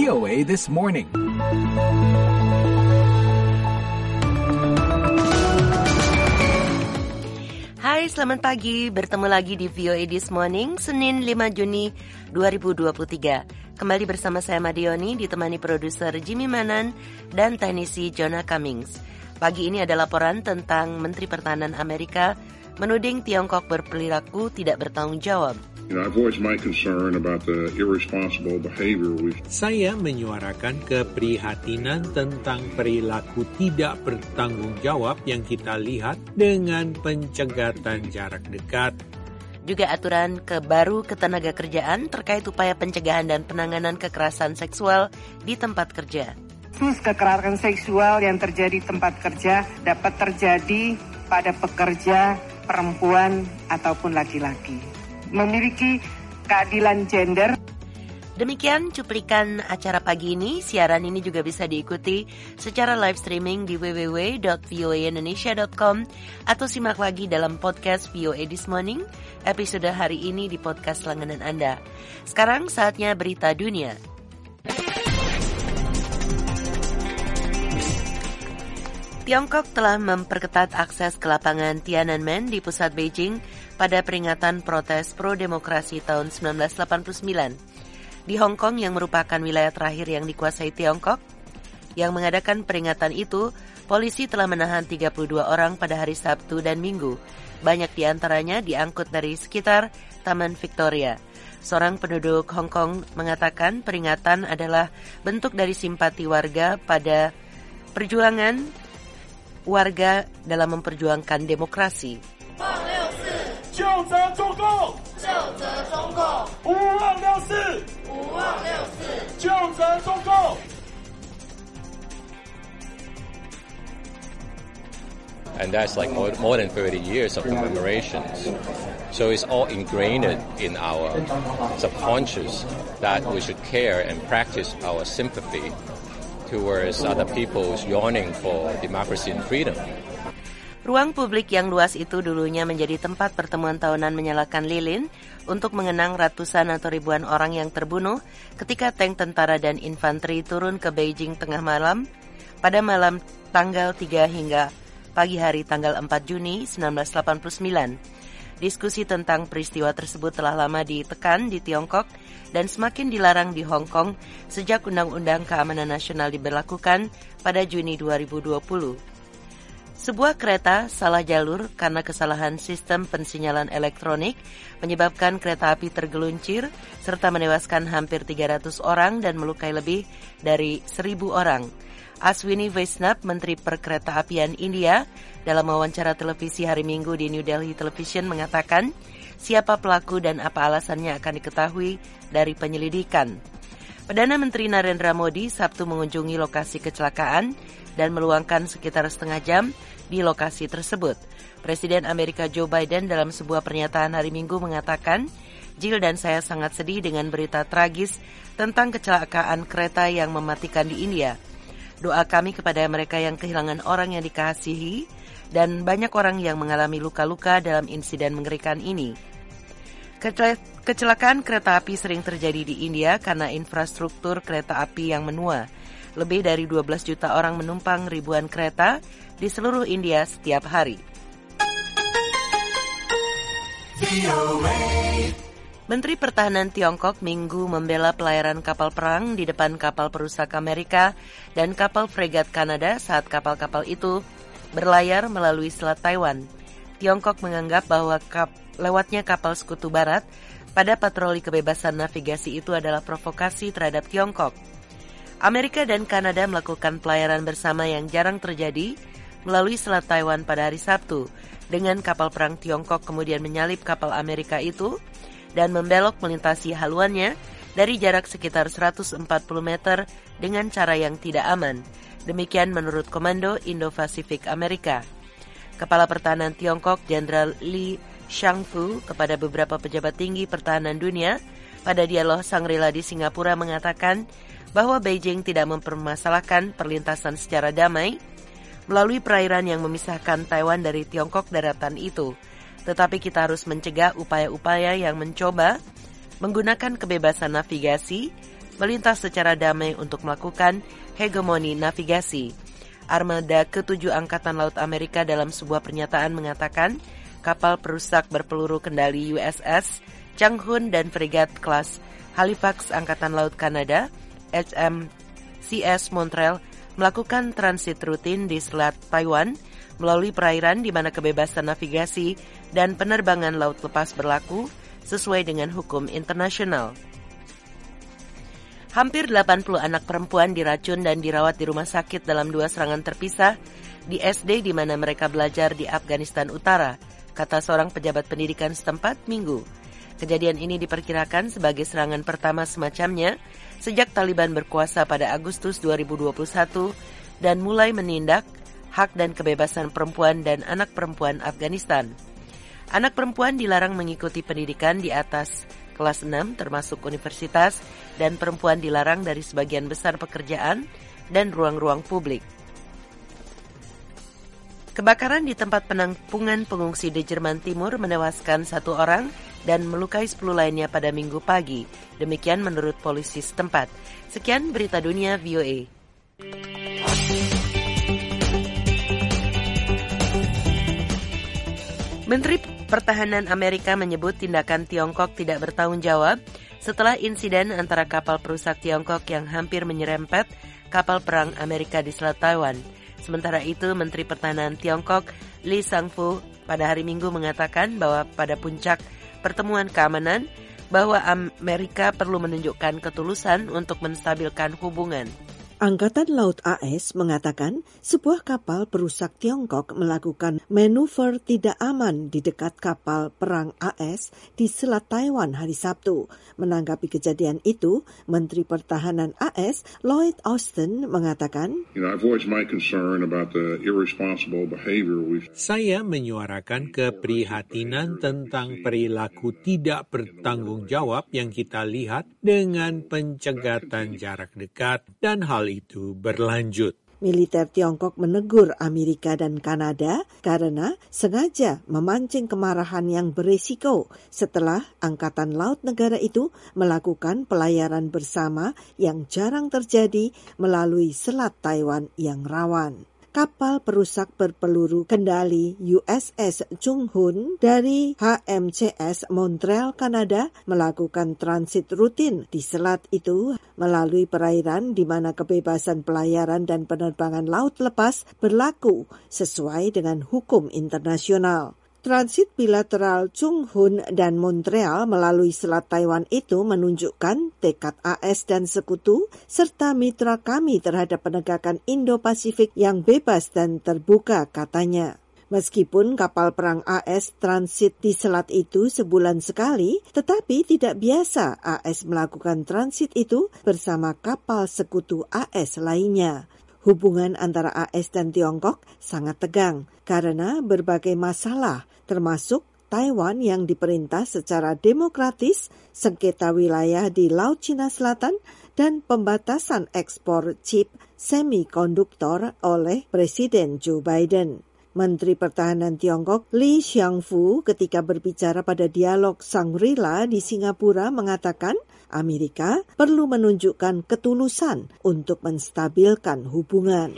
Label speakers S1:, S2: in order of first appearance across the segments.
S1: VOA This Morning.
S2: Hai, selamat pagi. Bertemu lagi di VOA This Morning, Senin 5 Juni 2023. Kembali bersama saya Madioni, ditemani produser Jimmy Manan dan teknisi Jonah Cummings. Pagi ini ada laporan tentang Menteri Pertahanan Amerika menuding Tiongkok berperilaku tidak bertanggung jawab.
S3: I've voiced my concern about the irresponsible behavior
S4: Saya menyuarakan keprihatinan tentang perilaku tidak bertanggung jawab yang kita lihat dengan pencegatan jarak dekat.
S2: Juga aturan baru ketenaga kerjaan terkait upaya pencegahan dan penanganan kekerasan seksual di tempat kerja.
S5: Kasus kekerasan seksual yang terjadi di tempat kerja dapat terjadi pada pekerja perempuan ataupun laki-laki. Memiliki keadilan gender.
S2: Demikian cuplikan acara pagi ini. Siaran ini juga bisa diikuti secara live streaming di www.voaindonesia.com atau simak lagi dalam podcast VOA This Morning, episode hari ini di podcast langganan Anda. Sekarang saatnya berita dunia. Tiongkok telah memperketat akses ke lapangan Tiananmen di pusat Beijing pada peringatan protes pro-demokrasi tahun 1989. Di Hong Kong yang merupakan wilayah terakhir yang dikuasai Tiongkok, yang mengadakan peringatan itu, polisi telah menahan 32 orang pada hari Sabtu dan Minggu. Banyak di antaranya diangkut dari sekitar Taman Victoria. Seorang penduduk Hong Kong mengatakan peringatan adalah bentuk dari simpati warga pada perjuangan warga dalam memperjuangkan demokrasi.
S6: And that's like more than 30 years of commemorations. So it's all ingrained in our subconscious that we should care and practice our sympathy towards other people's yearning for democracy and freedom.
S2: Ruang publik yang luas itu dulunya menjadi tempat pertemuan tahunan menyalakan lilin untuk mengenang ratusan atau ribuan orang yang terbunuh ketika tank tentara dan infanteri turun ke Beijing tengah malam pada malam tanggal 3 hingga pagi hari tanggal 4 Juni 1989. Diskusi tentang peristiwa tersebut telah lama ditekan di Tiongkok dan semakin dilarang di Hong Kong sejak Undang-Undang Keamanan Nasional diberlakukan pada Juni 2020. Sebuah kereta salah jalur karena kesalahan sistem pensinyalan elektronik menyebabkan kereta api tergelincir serta menewaskan hampir 300 orang dan melukai lebih dari 1.000 orang. Ashwini Vaishnav, Menteri Perkeretaapian India, dalam wawancara televisi hari Minggu di New Delhi Television mengatakan siapa pelaku dan apa alasannya akan diketahui dari penyelidikan. Perdana Menteri Narendra Modi Sabtu mengunjungi lokasi kecelakaan dan meluangkan sekitar setengah jam di lokasi tersebut. Presiden Amerika Joe Biden dalam sebuah pernyataan hari Minggu mengatakan, Jill dan saya sangat sedih dengan berita tragis tentang kecelakaan kereta yang mematikan di India. Doa kami kepada mereka yang kehilangan orang yang dikasihi dan banyak orang yang mengalami luka-luka dalam insiden mengerikan ini. Kecelakaan kereta api sering terjadi di India karena infrastruktur kereta api yang menua. Lebih dari 12 juta orang menumpang ribuan kereta di seluruh India setiap hari. Menteri Pertahanan Tiongkok Minggu membela pelayaran kapal perang di depan kapal perusak Amerika dan kapal fregat Kanada saat kapal-kapal itu berlayar melalui Selat Taiwan. Tiongkok menganggap bahwa lewatnya kapal Sekutu Barat pada patroli kebebasan navigasi itu adalah provokasi terhadap Tiongkok. Amerika dan Kanada melakukan pelayaran bersama yang jarang terjadi melalui Selat Taiwan pada hari Sabtu, dengan kapal perang Tiongkok kemudian menyalip kapal Amerika itu dan membelok melintasi haluannya dari jarak sekitar 140 meter dengan cara yang tidak aman. Demikian menurut Komando Indo-Pasifik Amerika. Kepala Pertahanan Tiongkok Jenderal Li Shangfu kepada beberapa pejabat tinggi pertahanan dunia pada dialog Shangri-La di Singapura mengatakan bahwa Beijing tidak mempermasalahkan perlintasan secara damai melalui perairan yang memisahkan Taiwan dari Tiongkok daratan itu. Tetapi kita harus mencegah upaya-upaya yang mencoba menggunakan kebebasan navigasi melintas secara damai untuk melakukan hegemoni navigasi. Armada ke-7 Angkatan Laut Amerika dalam sebuah pernyataan mengatakan kapal perusak berpeluru kendali USS Chang Hun dan fregat kelas Halifax Angkatan Laut Kanada HMCS Montreal melakukan transit rutin di Selat Taiwan melalui perairan di mana kebebasan navigasi dan penerbangan laut lepas berlaku sesuai dengan hukum internasional. Hampir 80 anak perempuan diracun dan dirawat di rumah sakit dalam 2 serangan terpisah di SD di mana mereka belajar di Afghanistan Utara, kata seorang pejabat pendidikan setempat Minggu. Kejadian ini diperkirakan sebagai serangan pertama semacamnya sejak Taliban berkuasa pada Agustus 2021 dan mulai menindak hak dan kebebasan perempuan dan anak perempuan Afghanistan. Anak perempuan dilarang mengikuti pendidikan di atas kelas 6 termasuk universitas dan perempuan dilarang dari sebagian besar pekerjaan dan ruang-ruang publik. Kebakaran di tempat penampungan pengungsi di Jerman Timur menewaskan 1 orang dan melukai 10 lainnya pada Minggu pagi. Demikian menurut polisi setempat. Sekian berita dunia VOA. Menteri Pertahanan Amerika menyebut tindakan Tiongkok tidak bertanggung jawab setelah insiden antara kapal perusak Tiongkok yang hampir menyerempet kapal perang Amerika di Selat Taiwan. Sementara itu, Menteri Pertahanan Tiongkok Lee Sang-fu pada hari Minggu mengatakan bahwa pada puncak pertemuan keamanan bahwa Amerika perlu menunjukkan ketulusan untuk menstabilkan hubungan.
S1: Angkatan Laut AS mengatakan sebuah kapal perusak Tiongkok melakukan manuver tidak aman di dekat kapal perang AS di Selat Taiwan hari Sabtu. Menanggapi kejadian itu, Menteri Pertahanan AS Lloyd Austin mengatakan,
S3: I voiced my concern about the irresponsible behavior
S4: Saya menyuarakan keprihatinan tentang perilaku tidak bertanggung jawab yang kita lihat dengan pencegatan jarak dekat dan hal itu berlanjut.
S1: Militer Tiongkok menegur Amerika dan Kanada karena sengaja memancing kemarahan yang berisiko setelah Angkatan Laut negara itu melakukan pelayaran bersama yang jarang terjadi melalui Selat Taiwan yang rawan. Kapal perusak berpeluru kendali USS Chang Hun dari HMCS Montreal, Kanada melakukan transit rutin di selat itu melalui perairan di mana kebebasan pelayaran dan penerbangan laut lepas berlaku sesuai dengan hukum internasional. Transit bilateral Chang Hun dan Montreal melalui Selat Taiwan itu menunjukkan tekad AS dan sekutu serta mitra kami terhadap penegakan Indo-Pasifik yang bebas dan terbuka, katanya. Meskipun kapal perang AS transit di selat itu sebulan sekali, tetapi tidak biasa AS melakukan transit itu bersama kapal sekutu AS lainnya. Hubungan antara AS dan Tiongkok sangat tegang karena berbagai masalah, termasuk Taiwan yang diperintah secara demokratis, sengketa wilayah di Laut Cina Selatan, dan pembatasan ekspor chip semikonduktor oleh Presiden Joe Biden. Menteri Pertahanan Tiongkok Lee Xiangfu ketika berbicara pada dialog Shangri-La di Singapura mengatakan Amerika perlu menunjukkan ketulusan untuk menstabilkan hubungan.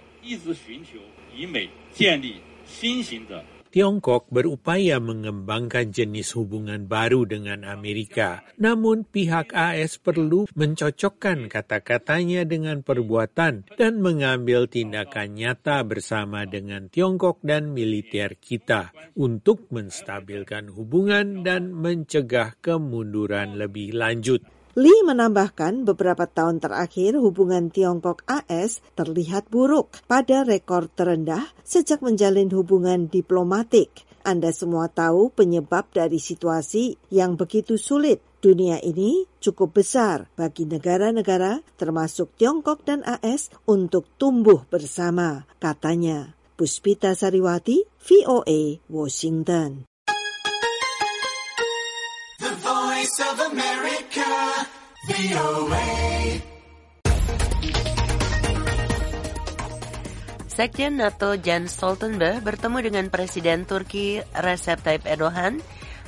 S4: Tiongkok berupaya mengembangkan jenis hubungan baru dengan Amerika. Namun pihak AS perlu mencocokkan kata-katanya dengan perbuatan dan mengambil tindakan nyata bersama dengan Tiongkok dan militer kita untuk menstabilkan hubungan dan mencegah kemunduran lebih lanjut.
S1: Lee menambahkan beberapa tahun terakhir hubungan Tiongkok-AS terlihat buruk pada rekor terendah sejak menjalin hubungan diplomatik. Anda semua tahu penyebab dari situasi yang begitu sulit. Dunia ini cukup besar bagi negara-negara termasuk Tiongkok dan AS untuk tumbuh bersama, katanya. Puspita Sariwati, VOA, Washington.
S7: Voice of America, VOA.
S2: Sekjen NATO Jens Stoltenberg bertemu dengan Presiden Turki Recep Tayyip Erdogan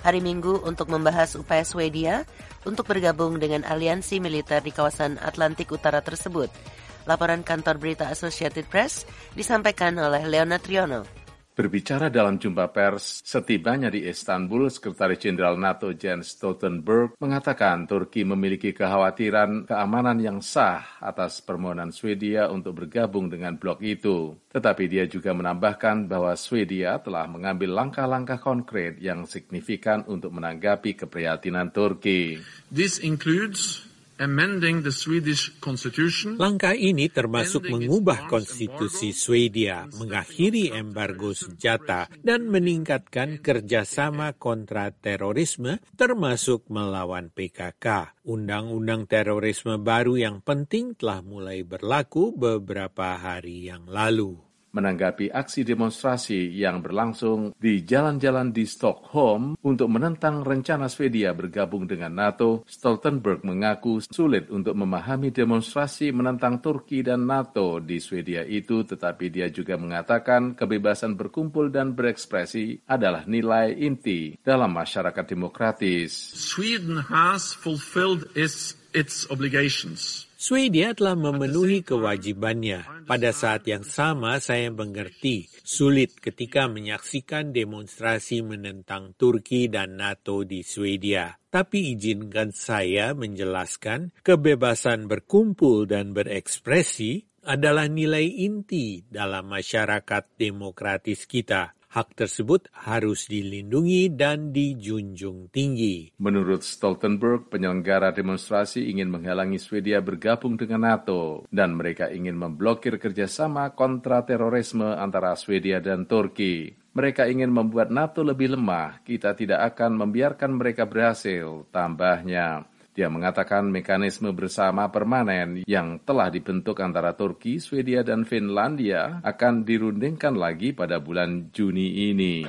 S2: hari Minggu untuk membahas upaya Swedia untuk bergabung dengan aliansi militer di kawasan Atlantik Utara tersebut. Laporan kantor berita Associated Press disampaikan oleh Leonard Triono.
S8: Berbicara dalam jumpa pers setibanya di Istanbul, Sekretaris Jenderal NATO Jens Stoltenberg mengatakan Turki memiliki kekhawatiran keamanan yang sah atas permohonan Swedia untuk bergabung dengan blok itu. Tetapi dia juga menambahkan bahwa Swedia telah mengambil langkah-langkah konkret yang signifikan untuk menanggapi keprihatinan Turki.
S9: This includes amending the Swedish constitution.
S4: Langkah ini termasuk mengubah konstitusi Swedia, mengakhiri embargo senjata, dan meningkatkan kerjasama kontra terorisme, termasuk melawan PKK. Undang-undang terorisme baru yang penting telah mulai berlaku beberapa hari yang lalu.
S8: Menanggapi aksi demonstrasi yang berlangsung di jalan-jalan di Stockholm untuk menentang rencana Swedia bergabung dengan NATO, Stoltenberg mengaku sulit untuk memahami demonstrasi menentang Turki dan NATO di Swedia itu, tetapi dia juga mengatakan kebebasan berkumpul dan berekspresi adalah nilai inti dalam masyarakat demokratis.
S9: Sweden has fulfilled its obligations.
S4: Swedia telah memenuhi kewajibannya. Pada saat yang sama, saya mengerti sulit ketika menyaksikan demonstrasi menentang Turki dan NATO di Swedia. Tapi izinkan saya menjelaskan, kebebasan berkumpul dan berekspresi adalah nilai inti dalam masyarakat demokratis kita. Hak tersebut harus dilindungi dan dijunjung tinggi.
S8: Menurut Stoltenberg, penyelenggara demonstrasi ingin menghalangi Swedia bergabung dengan NATO dan mereka ingin memblokir kerjasama kontra terorisme antara Swedia dan Turki. Mereka ingin membuat NATO lebih lemah. Kita tidak akan membiarkan mereka berhasil, tambahnya. Dia mengatakan mekanisme bersama permanen yang telah dibentuk antara Turki, Swedia, dan Finlandia akan dirundingkan lagi pada bulan Juni ini.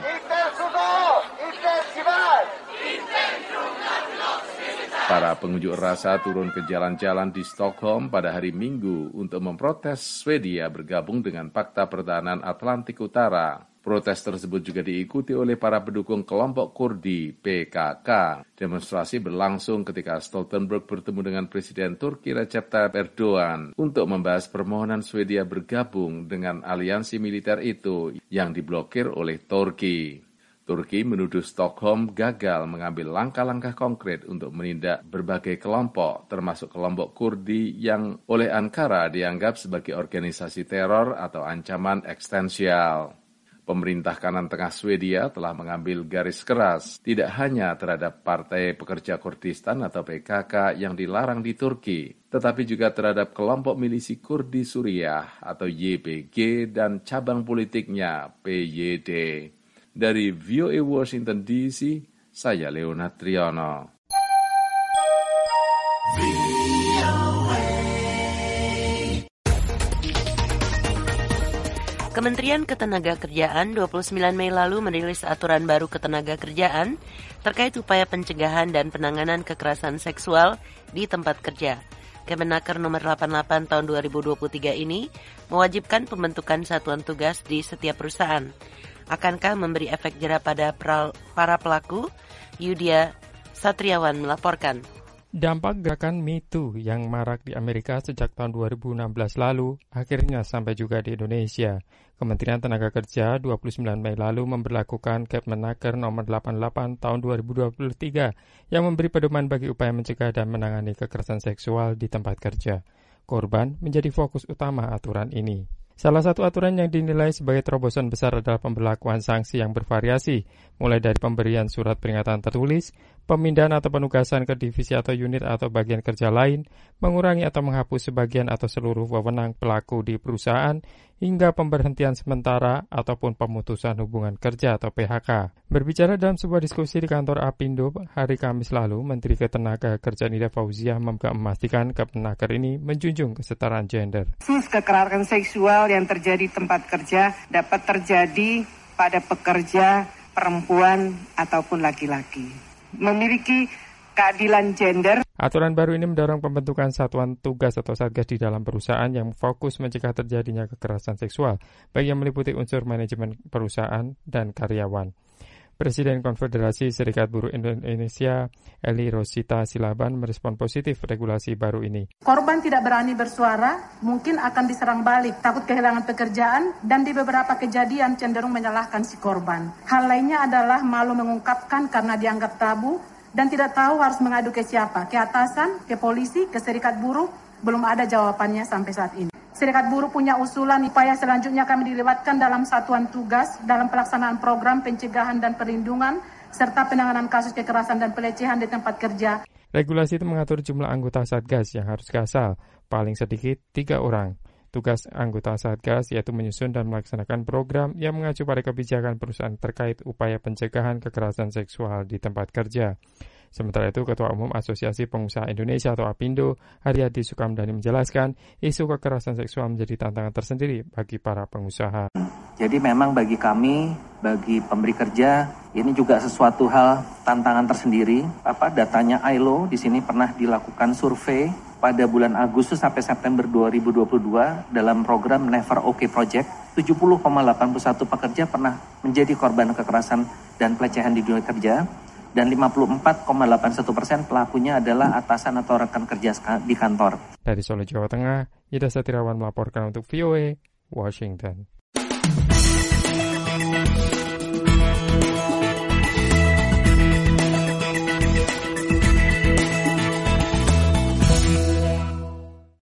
S8: Para pengunjuk rasa turun ke jalan-jalan di Stockholm pada hari Minggu untuk memprotes Swedia bergabung dengan Pakta Pertahanan Atlantik Utara. Protes tersebut juga diikuti oleh para pendukung kelompok Kurdi PKK. Demonstrasi berlangsung ketika Stoltenberg bertemu dengan Presiden Turki Recep Tayyip Erdogan untuk membahas permohonan Swedia bergabung dengan aliansi militer itu yang diblokir oleh Turki. Turki menuduh Stockholm gagal mengambil langkah-langkah konkret untuk menindak berbagai kelompok, termasuk kelompok Kurdi yang oleh Ankara dianggap sebagai organisasi teror atau ancaman eksistensial. Pemerintah kanan tengah Swedia telah mengambil garis keras tidak hanya terhadap Partai Pekerja Kurdistan atau PKK yang dilarang di Turki, tetapi juga terhadap kelompok milisi Kurdi Suriah atau YPG dan cabang politiknya PYD. Dari VOA Washington DC, saya Leonard Triono.
S2: Kementerian Ketenagakerjaan 29 Mei lalu merilis aturan baru ketenagakerjaan terkait upaya pencegahan dan penanganan kekerasan seksual di tempat kerja. Kemenaker nomor 88 tahun 2023 ini mewajibkan pembentukan satuan tugas di setiap perusahaan. Akankah memberi efek jera pada para pelaku? Yudia Satriawan melaporkan.
S10: Dampak gerakan Me Too yang marak di Amerika sejak tahun 2016 lalu akhirnya sampai juga di Indonesia. Kementerian Tenaga Kerja 29 Mei lalu memberlakukan Kepmenaker nomor 88 tahun 2023 yang memberi pedoman bagi upaya mencegah dan menangani kekerasan seksual di tempat kerja. Korban menjadi fokus utama aturan ini. Salah satu aturan yang dinilai sebagai terobosan besar adalah pemberlakuan sanksi yang bervariasi, mulai dari pemberian surat peringatan tertulis, pemindahan atau penugasan ke divisi atau unit atau bagian kerja lain, mengurangi atau menghapus sebagian atau seluruh wewenang pelaku di perusahaan, hingga pemberhentian sementara ataupun pemutusan hubungan kerja atau PHK. Berbicara dalam sebuah diskusi di kantor Apindo hari Kamis lalu, Menteri Ketenagakerjaan Ida Fauziah memastikan Kepmenaker ini menjunjung kesetaraan gender.
S5: Kasus kekerasan seksual yang terjadi di tempat kerja dapat terjadi pada pekerja perempuan ataupun laki-laki. Memiliki keadilan gender.
S10: Aturan baru ini mendorong pembentukan satuan tugas atau satgas di dalam perusahaan yang fokus mencegah terjadinya kekerasan seksual, baik yang meliputi unsur manajemen perusahaan dan karyawan. Presiden Konfederasi Serikat Buruh Indonesia, Eli Rosita Silaban, merespon positif regulasi baru ini.
S11: Korban tidak berani bersuara, mungkin akan diserang balik, takut kehilangan pekerjaan, dan di beberapa kejadian cenderung menyalahkan si korban. Hal lainnya adalah malu mengungkapkan karena dianggap tabu, dan tidak tahu harus mengadu ke siapa, ke atasan, ke polisi, ke serikat buruh, belum ada jawabannya sampai saat ini. Serikat buruh punya usulan upaya selanjutnya kami dilibatkan dalam satuan tugas dalam pelaksanaan program pencegahan dan perlindungan serta penanganan kasus kekerasan dan pelecehan di tempat kerja.
S10: Regulasi itu mengatur jumlah anggota Satgas yang harus kasal, paling sedikit 3 orang. Tugas anggota Satgas yaitu menyusun dan melaksanakan program yang mengacu pada kebijakan perusahaan terkait upaya pencegahan kekerasan seksual di tempat kerja. Sementara itu, Ketua Umum Asosiasi Pengusaha Indonesia atau APindo, Haryadi Sukamdhani menjelaskan, isu kekerasan seksual menjadi tantangan tersendiri bagi para pengusaha.
S12: Jadi memang bagi kami, bagi pemberi kerja, ini juga sesuatu hal tantangan tersendiri. Datanya ILO di sini pernah dilakukan survei pada bulan Agustus sampai September 2022 dalam program Never OK Project. 70,81% pekerja pernah menjadi korban kekerasan dan pelecehan di dunia kerja. Dan 54,81% pelakunya adalah atasan atau rekan kerja di kantor.
S10: Dari Solo, Jawa Tengah, Ida Satirawan melaporkan untuk VOA, Washington.